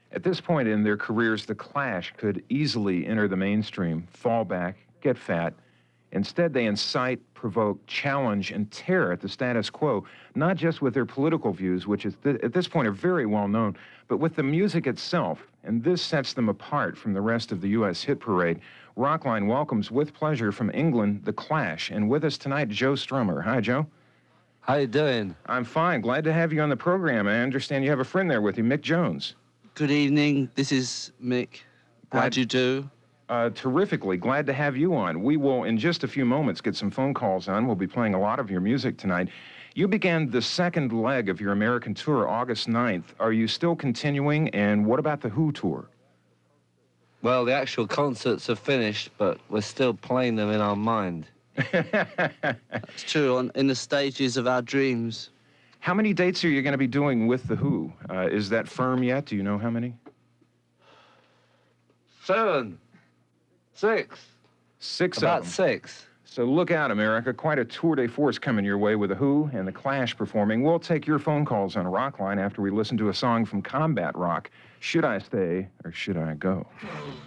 At this point in their careers, The Clash could easily enter the mainstream, fall back, get fat. Instead, they incite, provoke, challenge, and tear at the status quo, not just with their political views, which at this point are very well known, but with the music itself. And this sets them apart from the rest of the U.S. hit parade. Rockline welcomes with pleasure from England, The Clash. And with us tonight, Joe Strummer. Hi, Joe. How you doing? I'm fine. Glad to have you on the program. I understand you have a friend there with you, Mick Jones. Good evening. This is Mick. How'd you do? Terrifically. Glad to have you on. We will, in just a few moments, get some phone calls on. We'll be playing a lot of your music tonight. You began the second leg of your American tour August 9th. Are you still continuing, and what about the Who tour? Well, the actual concerts are finished, but we're still playing them in our mind. That's true, in the stages of our dreams. How many dates are you going to be doing with the Who? Is that firm yet? Do you know how many? 7. 6. 6 About of them. 6. So look out, America. Quite a tour de force coming your way with the Who and the Clash performing. We'll take your phone calls on Rockline after we listen to a song from Combat Rock. Should I Stay or Should I Go?